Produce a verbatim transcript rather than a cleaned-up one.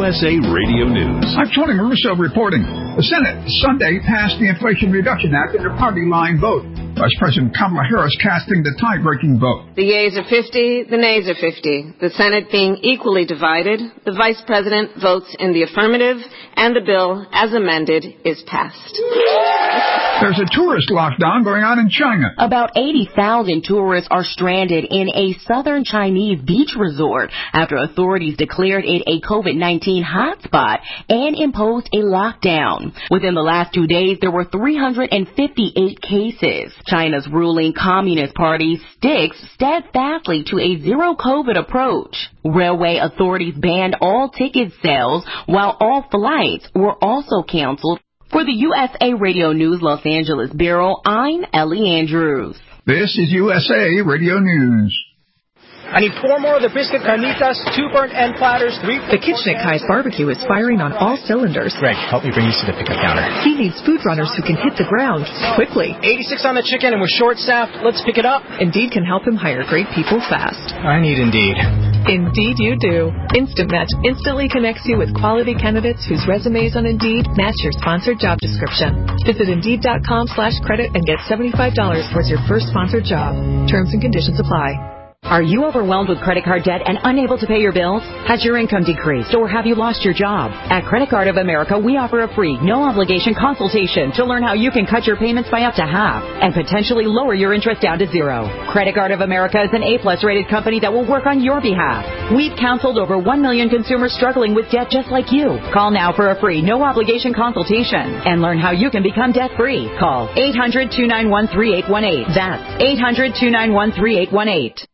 U S A Radio News. I'm Tony Maruso reporting. The Senate Sunday passed the Inflation Reduction Act in a party line vote. Vice President Kamala Harris casting the tie-breaking vote. The yeas are fifty, the nays are fifty. The Senate being equally divided, the Vice President votes in the affirmative, and the bill, as amended, is passed. There's a tourist lockdown going on in China. About eighty thousand tourists are stranded in a southern Chinese beach resort after authorities declared it a COVID nineteen hotspot and imposed a lockdown. Within the last two days, there were three hundred fifty-eight cases. China's ruling Communist Party sticks steadfastly to a zero-COVID approach. Railway authorities banned all ticket sales, while all flights were also canceled. For the U S A Radio News Los Angeles Bureau, I'm Ellie Andrews. This is U S A Radio News. I need four more of the biscuit carnitas, two burnt end platters, three... The kitchen at Kai's Barbecue is firing on all cylinders. Greg, help me bring these to the pickup counter. He needs food runners who can hit the ground quickly. eighty-six on the chicken and we're short-staffed. Let's pick it up. Indeed can help him hire great people fast. I need Indeed. Indeed you do. Instant Match instantly connects you with quality candidates whose resumes on Indeed match your sponsored job description. Visit Indeed.com slash credit and get seventy-five dollars towards your first sponsored job. Terms and conditions apply. Are you overwhelmed with credit card debt and unable to pay your bills? Has your income decreased or have you lost your job? At Credit Card of America, we offer a free, no-obligation consultation to learn how you can cut your payments by up to half and potentially lower your interest down to zero. Credit Card of America is an A-plus rated company that will work on your behalf. We've counseled over one million consumers struggling with debt just like you. Call now for a free, no-obligation consultation and learn how you can become debt-free. Call eight hundred, two nine one, three eight one eight. That's eight hundred, two nine one, three eight one eight.